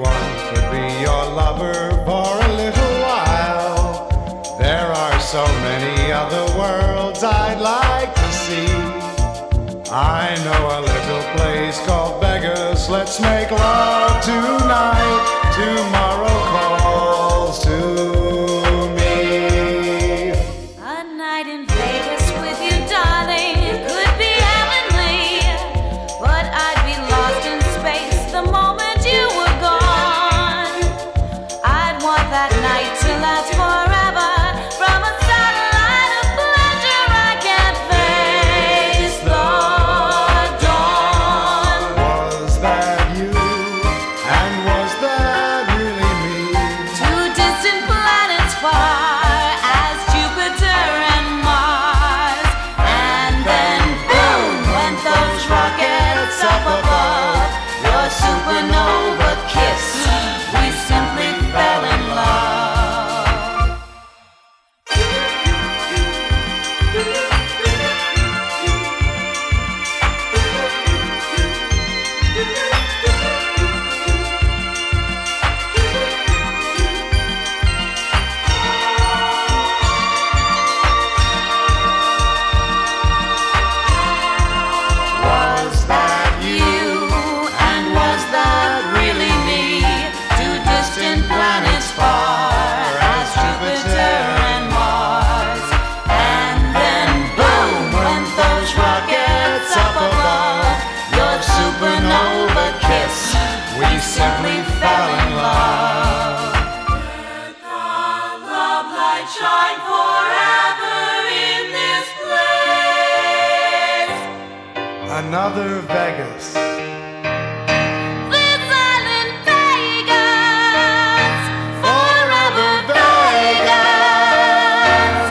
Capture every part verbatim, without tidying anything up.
want to be your lover for a little while. There are so many other worlds I'd like to see. I know a little place called Vegas. Let's make love tonight. Tomorrow calls to me. A night in Vegas with you, darling, could be heavenly. But I'd be lost in space the moment you were gone. I'd want that night to last forever. From a satellite of pleasure I can't face the dawn. Was that you? And was that really me? Two distant planets far as Jupiter and Mars. And then boom, went those rockets up above. Your supernova kiss, we simply fell in love. Was that you? And was that really me? Two distant planets far as Jupiter and Mars. And then boom, went those rockets up above. Your supernova kiss, we simply fell in love. Let the love light shine forever in this place. Another Vegas. This island Vegas, forever Vegas,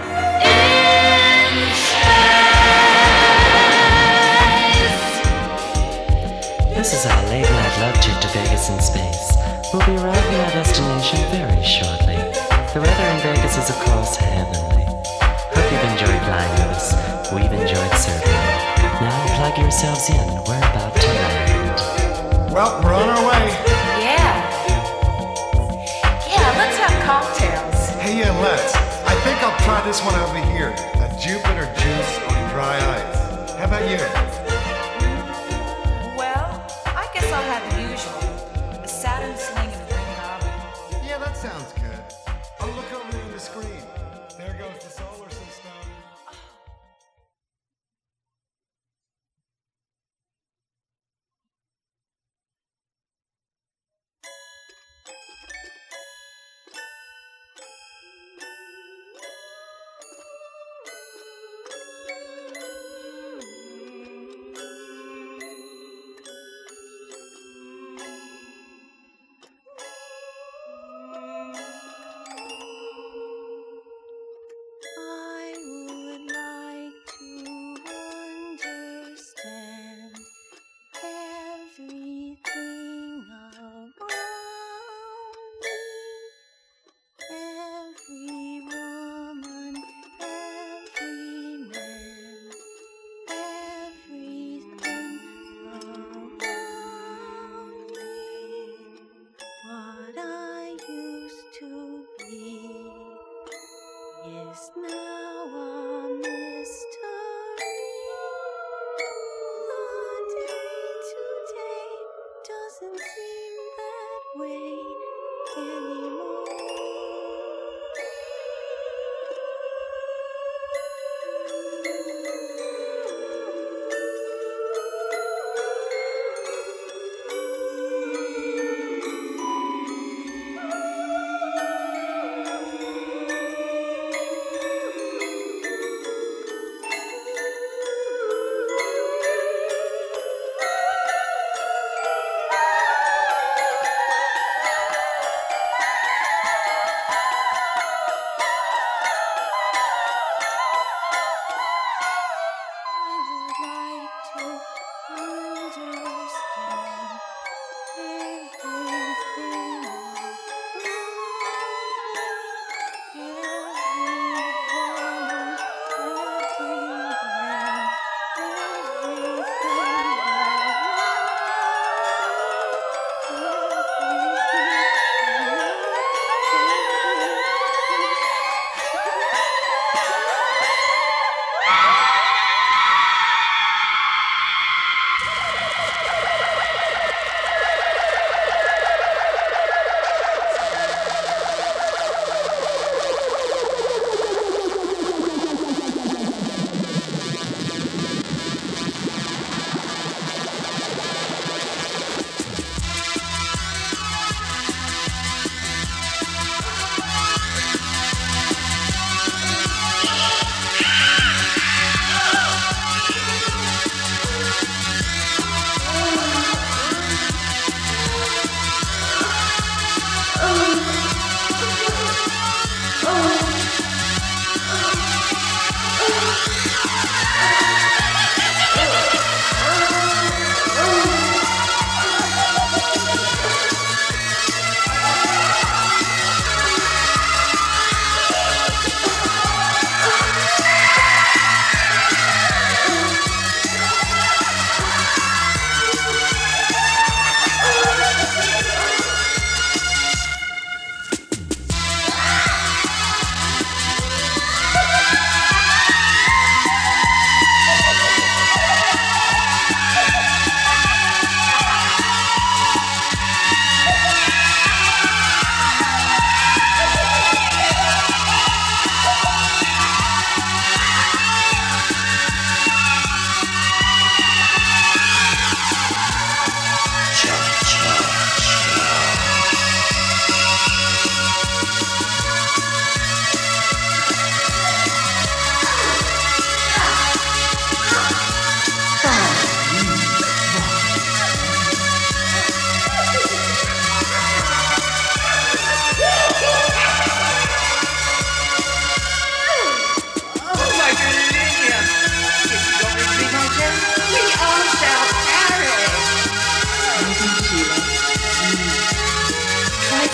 in space. This is our late night love trip to Vegas in space. We'll be arriving at our destination very shortly. The weather in Vegas is, of course, heavenly. Hope you've enjoyed flying with us. We've enjoyed serving you. Now plug yourselves in. We're about to land. Well, we're on our way. Yeah. Yeah, let's have cocktails. Hey, yeah, let's. I think I'll try this one over here. A Jupiter juice on dry ice. How about you? Well, I guess I'll have the usual. A Saturn sling and a green goblin. Yeah, that sounds good. Oh, look over there on the screen. There goes the solar system. I would like to understand everything around me. Every woman, every man, everything around me. What I used to be is now a mystery. The day to day doesn't seem that way anymore.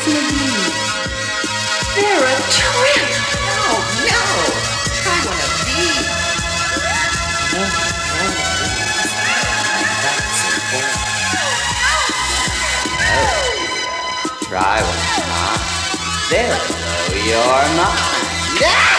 Listen to these. They're a treat. Oh, no. Try one of these. No, no, that's important. Oh, try one of mine. They'll blow your mind. Yeah!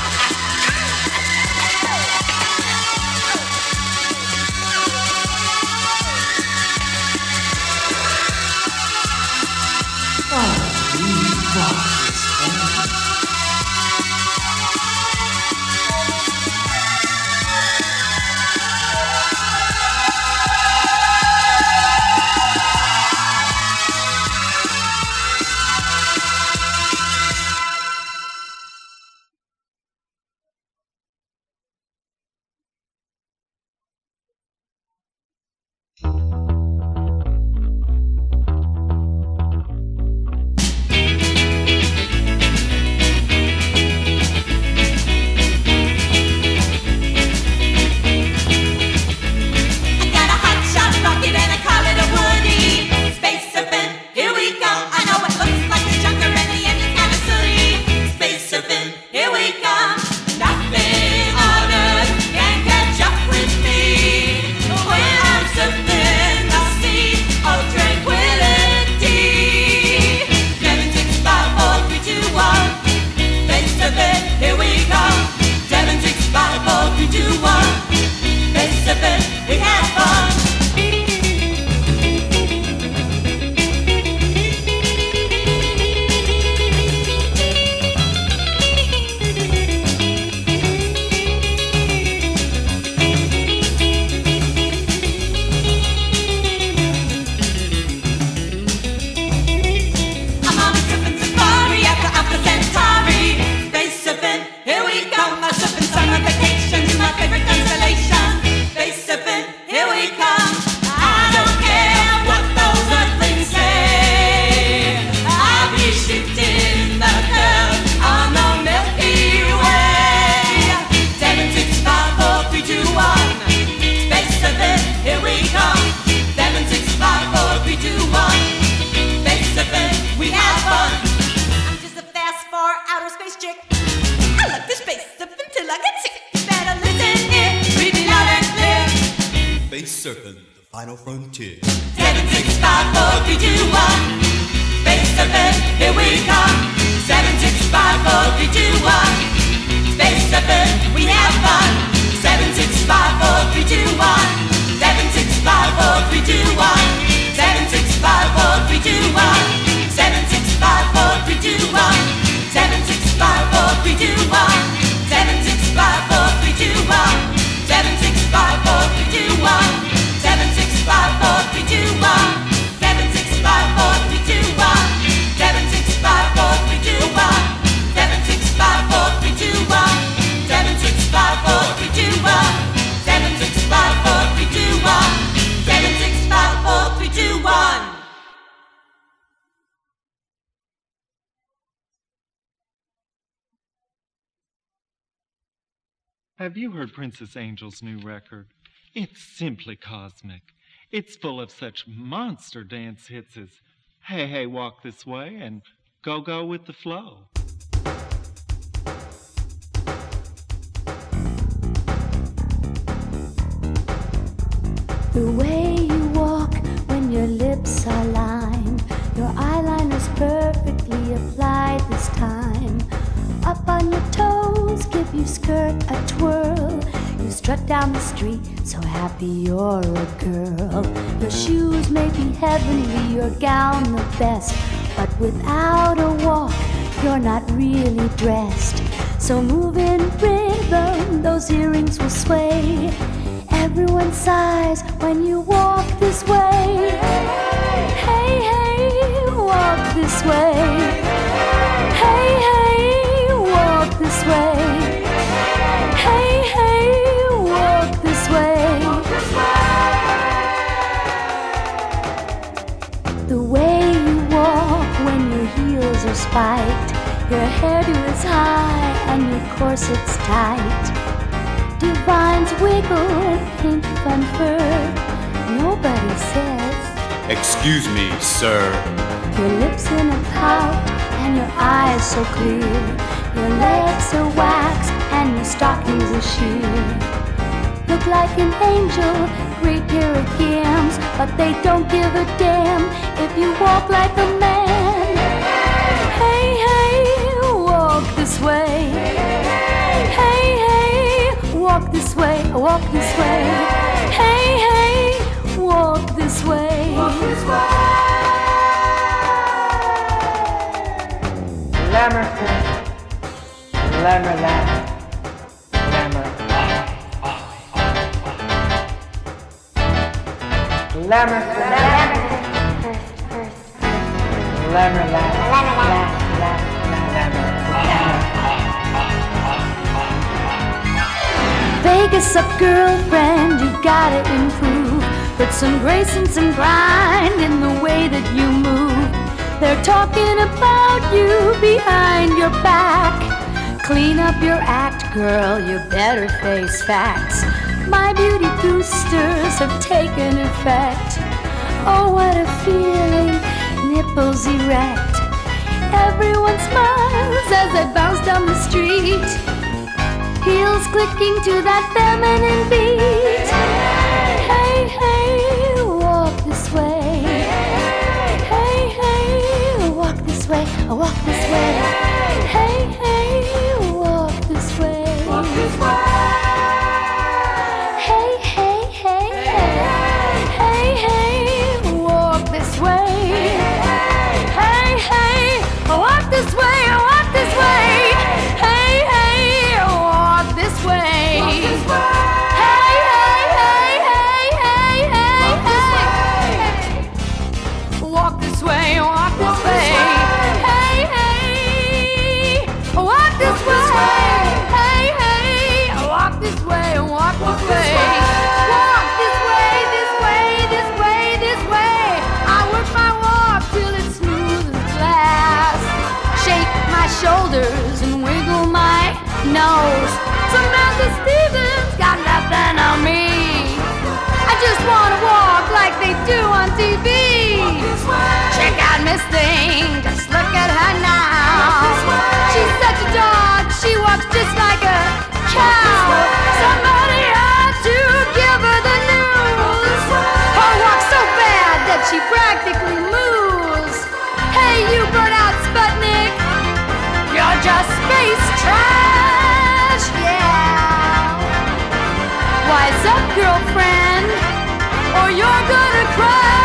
Surfing, the final frontier. Seven, six, five, four, three, two, one. Space surfing, here we come. Seven, six, five, four, three, two, one. Space surfing, we have fun. Seven, six, five, four, three, two, one. Seven, six, five, four, three, two, one. Seven, six, five, four, three, two, one. Seven, six, five, four, three, two, one. Seven, six, five, four, three, two, one. Seven, six, five, four, three, two, one. Seven, six, five, four, three, two, one. Seven, six, five, four, three, two, one. Seven, six, five, four, three, two, one. Seven, six, five, four, three, two, one. Seven, six, five, four, three, two, one. Seven, six, five, four, three, two, one. Seven, six, five, four, three, two, one. Seven, six, five, four, three, two, one. Have you heard Princess Angel's new record? It's simply cosmic. It's full of such monster dance hits as Hey, Hey, Walk This Way and Go, Go With the Flow. The way you walk when your lips are lined, your eyeliner's perfectly applied this time. Up on your toes, give your skirt a twirl. You strut down the street, so happy you're a girl. Your shoes may be heavenly, your gown the best, but without a walk, you're not really dressed. So move in rhythm, those earrings will sway. Everyone sighs when you walk this way. Hey, hey, walk this way. Hey, hey, walk this way. Hey, hey, walk this way. The way you walk when your heels are spiked, your hairdo is high and your corset's tight. Divines wiggle with pink fun fur. Nobody says, Excuse me, sir. your lips in a pout, and your eyes so clear. Your legs are waxed, and your stockings are sheer. Look like an angel, great pair of gams, but they don't give a damn if you walk like a man. Hey, hey, walk this way. Hey, hey, walk this way, walk this way. Hey, hey, walk this way. Walk this way. Lammer, lammer, lammer, lammer. Lammer, lammer, lammer, lammer, Vegas up, girlfriend, you gotta improve. Put some grace and some grind in the way that you move. They're talking about you behind your back. Clean up your act, girl, you better face facts. My beauty boosters have taken effect. Oh, what a feeling, nipples erect. Everyone smiles as I bounce down the street. Heels clicking to that feminine beat. Hey, hey, walk this way. Hey, hey, walk this way, walk this way. Hey, hey, walk this way. Walk this way. Hey, hey, hey, hey. Hey, hey, walk this way. Hey, hey, walk this way, walk this way. Hey, hey, walk this way. Hey, hey, hey, hey, hey, hey, hey. Walk this way, walk this way. Hey, hey, walk this way. Hey, hey, walk this way, walk this way. Walk this way, this way, this way, this way. I work my walk till it's smooth as glass. Shake my shoulders and wiggle my nose. Samantha Stevens got nothing on me. I just wanna walk like they do on T V. Check out Miss Thing, just look at her now. She's such a dog, she walks just like a cow. Somebody had to give her the news. Her walk's so bad that she practically moves. Hey, you burnout Sputnik, you're just space trash, yeah. Wise up, girlfriend, or you're gonna crash.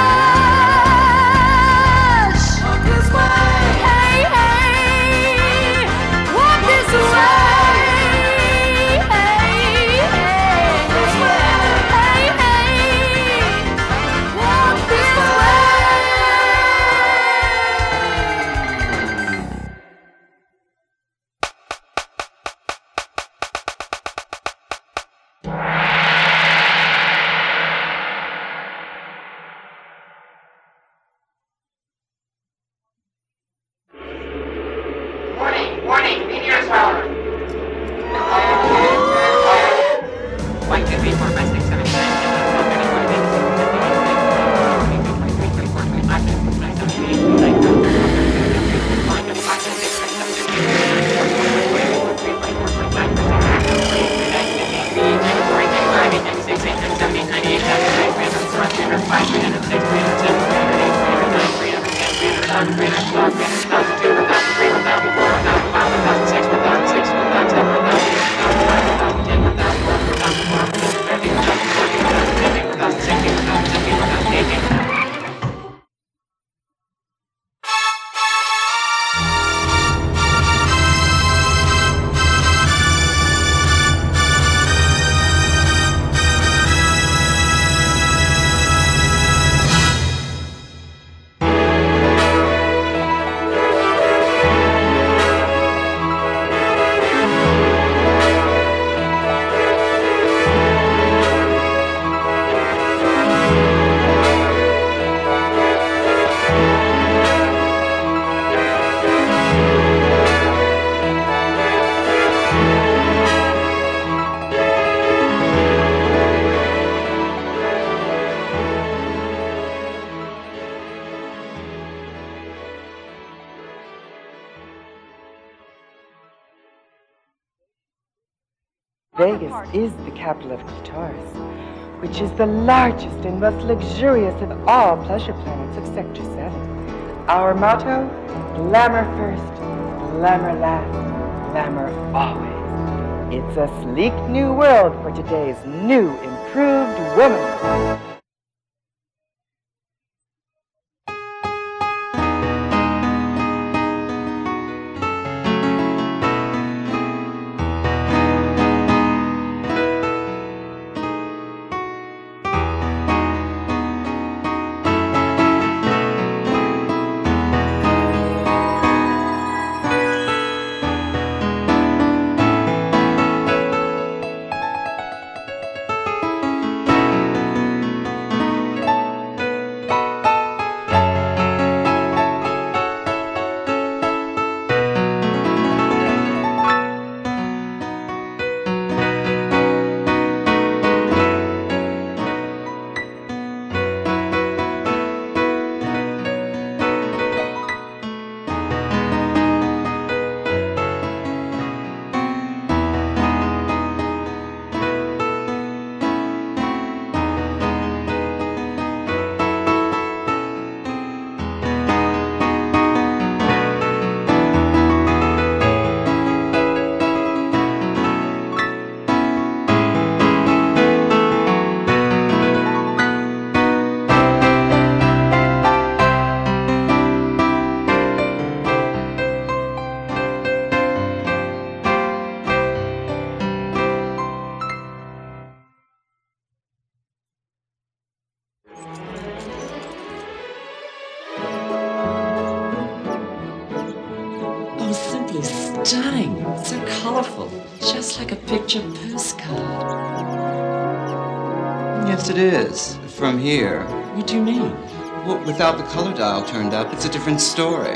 Walk this way. Hey, hey, walk this way. Hey, hey, hey, hey, walk this way. Warning, warning, meteor shower. One, two, three, four, five, six, seven, eight, nine, ten, eleven, twelve, thirteen, fourteen, fifteen, sixteen, seventeen, eighteen, nineteen, twenty, twenty-one, twenty-two, Vegas is the capital of Clitoris, which is the largest and most luxurious of all pleasure planets of Sector seven. Our motto, glamour first, glamour last, glamour always. It's a sleek new world for today's new, improved woman. Stunning, so colorful, just like a picture postcard. Yes, it is. From here. What do you mean? Well, without the color dial turned up, it's a different story.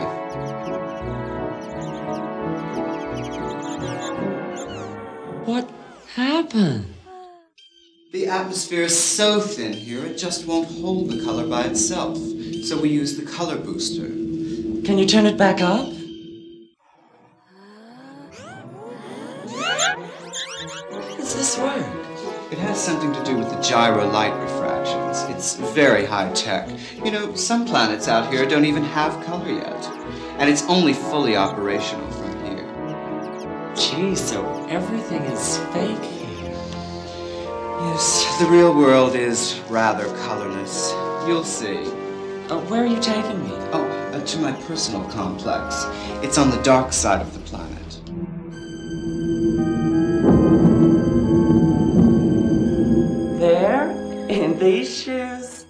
What happened? The atmosphere is so thin here, it just won't hold the color by itself. So we use the color booster. Can you turn it back up? How does this work? It has something to do with the gyro light refractions. It's very high tech. You know, some planets out here don't even have color yet. And it's only fully operational from here. Gee, so everything is fake here. Yes, the real world is rather colorless. You'll see. Uh, where are you taking me? Oh, uh, to my personal complex. It's on the dark side of the planet. There? In these shoes?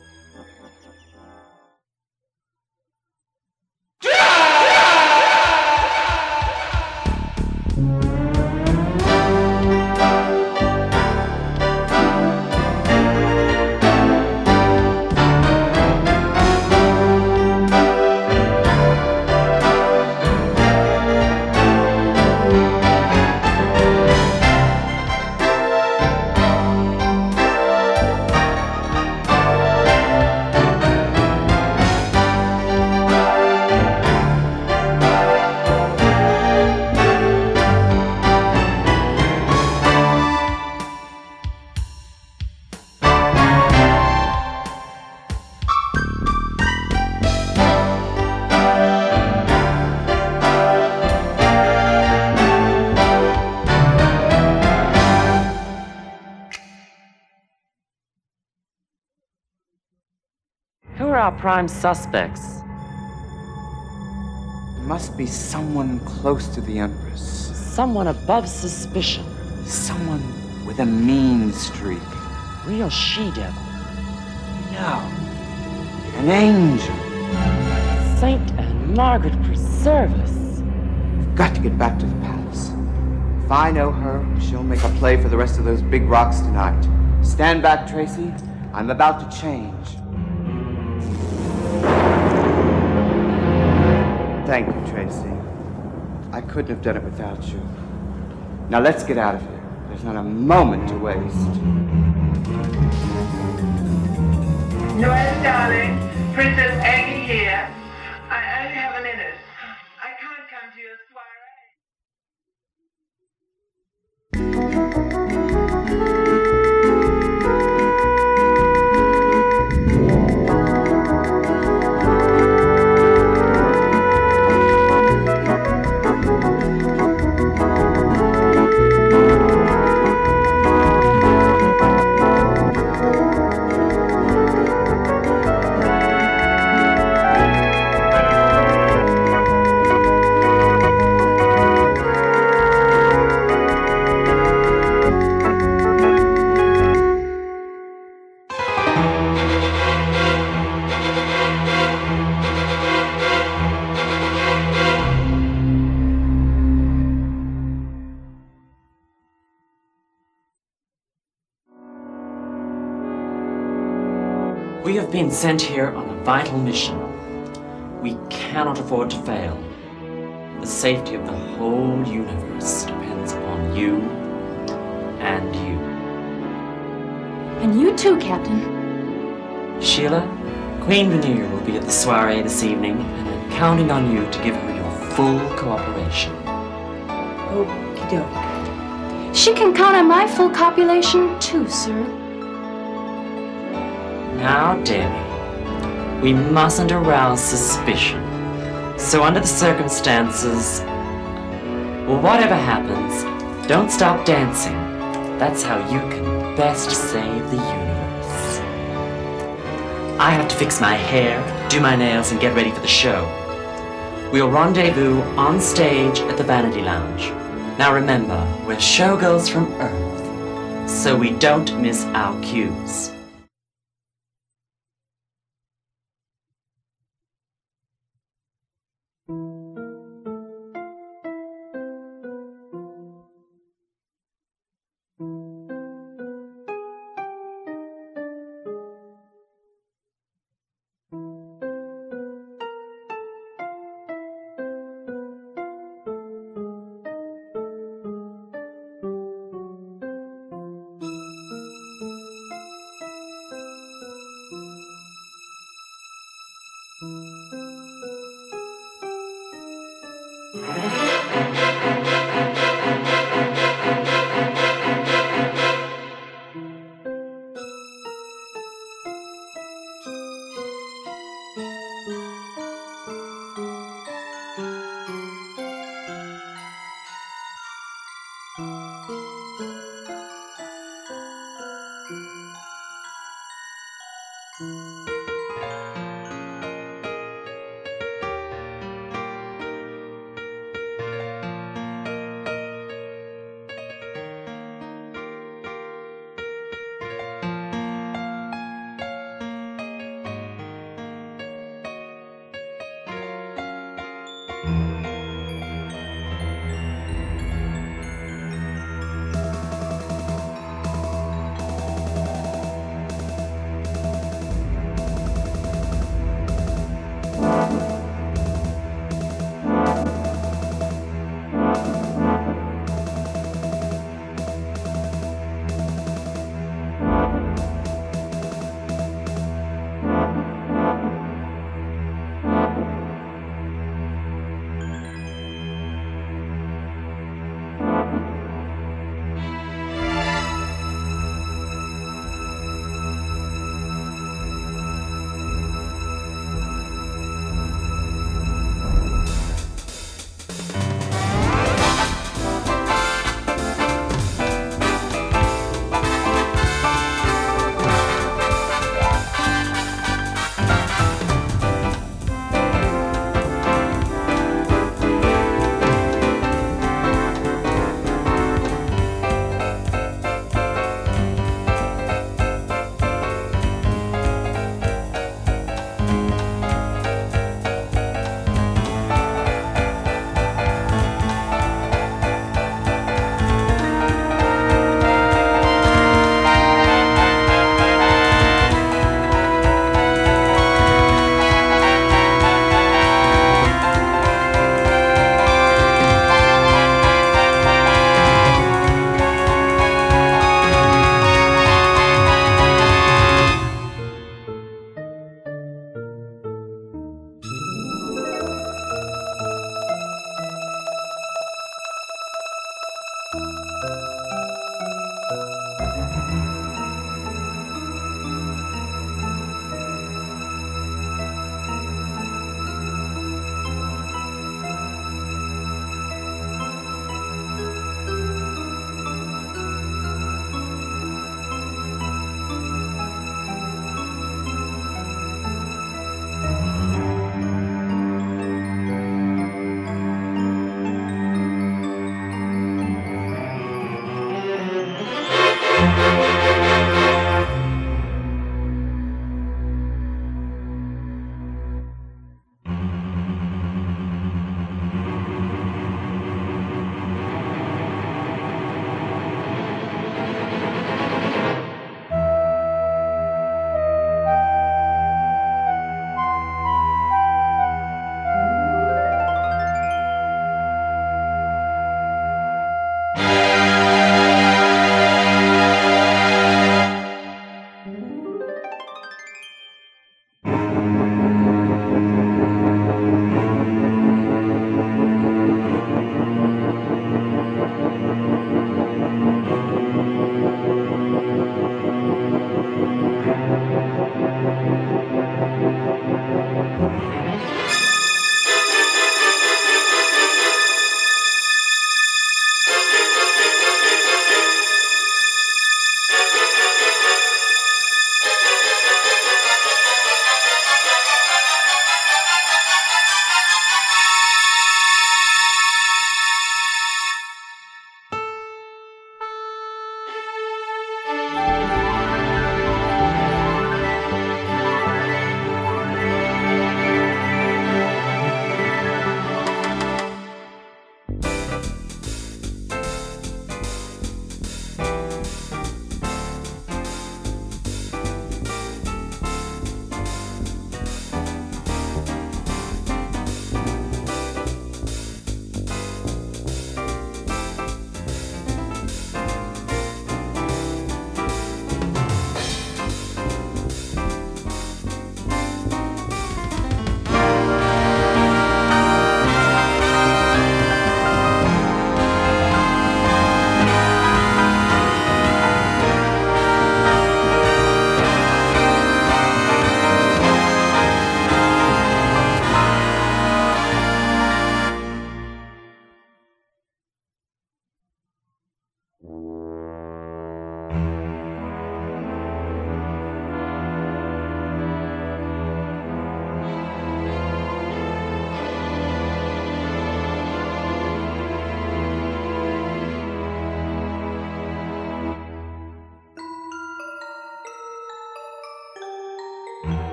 Who are our prime suspects? There must be someone close to the Empress. Someone above suspicion. Someone with a mean streak. Real she-devil. No. An angel. Saint and Margaret preserve us. We've got to get back to the palace. If I know her, she'll make a play for the rest of those big rocks tonight. Stand back, Tracy. I'm about to change. Thank you, Tracy. I couldn't have done it without you. Now let's get out of here. There's not a moment to waste. Noel, darling. Princess Aggie here. I only have a minute. I can't come to your soiree. been sent here on a vital mission. We cannot afford to fail. The safety of the whole universe depends upon you and you. And you too, Captain. Sheila, Queen Veneer will be at the soiree this evening, and I'm counting on you to give her your full cooperation. Okie doke. She can count on my full copulation too, sir. Now, Debbie, we mustn't arouse suspicion. So under the circumstances, well, whatever happens, don't stop dancing. That's how you can best save the universe. I have to fix my hair, do my nails, and get ready for the show. We'll rendezvous on stage at the Vanity Lounge. Now remember, we're showgirls from Earth, so we don't miss our cues.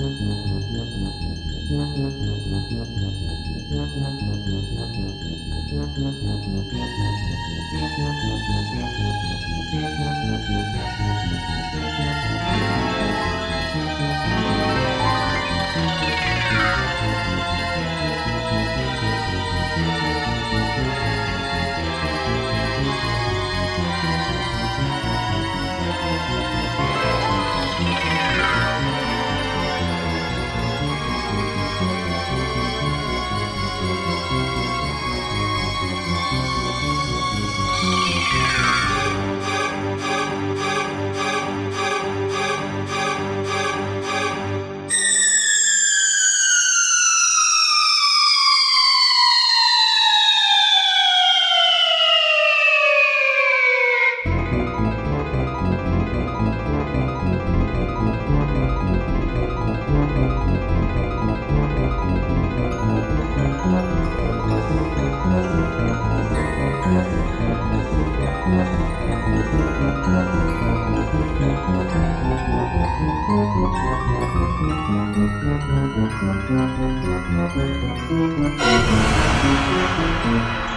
Thank you.